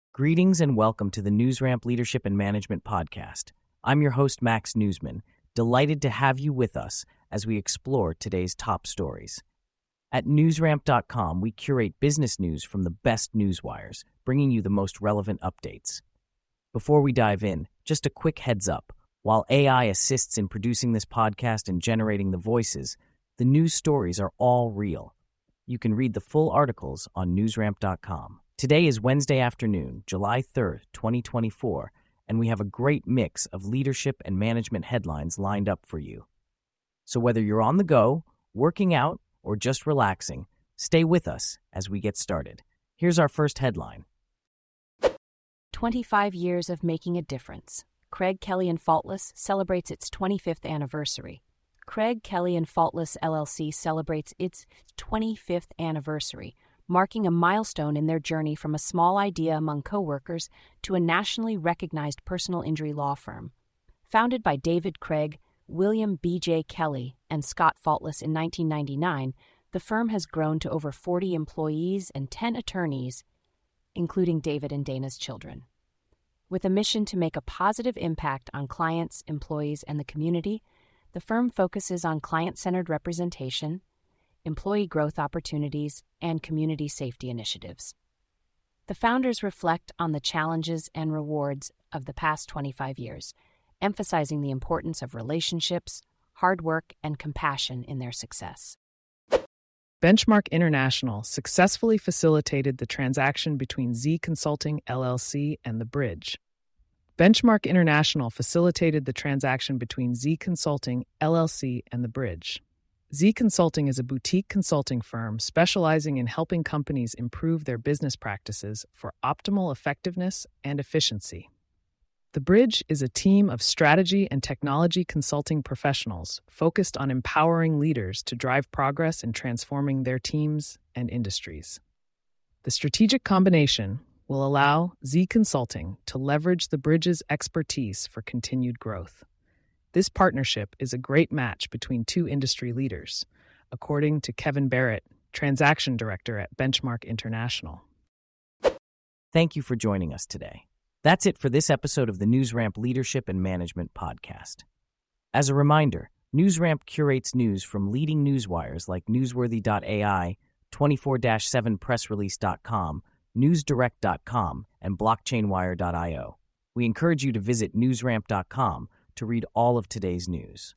Greetings and welcome to the NewsRamp Leadership and Management Podcast. I'm your host, Max Newsman, delighted to have you with us as we explore today's top stories. At newsramp.com, we curate business news from the best newswires, bringing you the most relevant updates. Before we dive in, just a quick heads up. While AI assists in producing this podcast and generating the voices, the news stories are all real. You can read the full articles on newsramp.com. Today is Wednesday afternoon, July 3rd, 2024, and we have a great mix of leadership and management headlines lined up for you. So whether you're on the go, working out, or just relaxing, stay with us as we get started. Here's our first headline. 25 years of making a difference. Craig Kelly & Faultless celebrates its 25th anniversary. Craig Kelly & Faultless LLC celebrates its 25th anniversary, marking a milestone in their journey from a small idea among coworkers to a nationally recognized personal injury law firm. Founded by David Craig, William B.J. Kelly, and Scott Faultless in 1999, the firm has grown to over 40 employees and 10 attorneys, including David and Dana's children. With a mission to make a positive impact on clients, employees, and the community, the firm focuses on client-centered representation, employee growth opportunities, and community safety initiatives. The founders reflect on the challenges and rewards of the past 25 years, emphasizing the importance of relationships, hard work, and compassion in their success. Benchmark International successfully facilitated the transaction between Z Consulting LLC and The Bridge. Benchmark International facilitated the transaction between Z Consulting LLC and The Bridge. Z Consulting is a boutique consulting firm specializing in helping companies improve their business practices for optimal effectiveness and efficiency. The Bridge is a team of strategy and technology consulting professionals focused on empowering leaders to drive progress in transforming their teams and industries. The strategic combination will allow Z Consulting to leverage The Bridge's expertise for continued growth. This partnership is a great match between two industry leaders, according to Kevin Barrett, Transaction Director at Benchmark International. Thank you for joining us today. That's it for this episode of the NewsRamp Leadership and Management Podcast. As a reminder, NewsRamp curates news from leading newswires like Newsworthy.ai, 24-7pressrelease.com, NewsDirect.com, and BlockchainWire.io. We encourage you to visit newsramp.com to read all of today's news.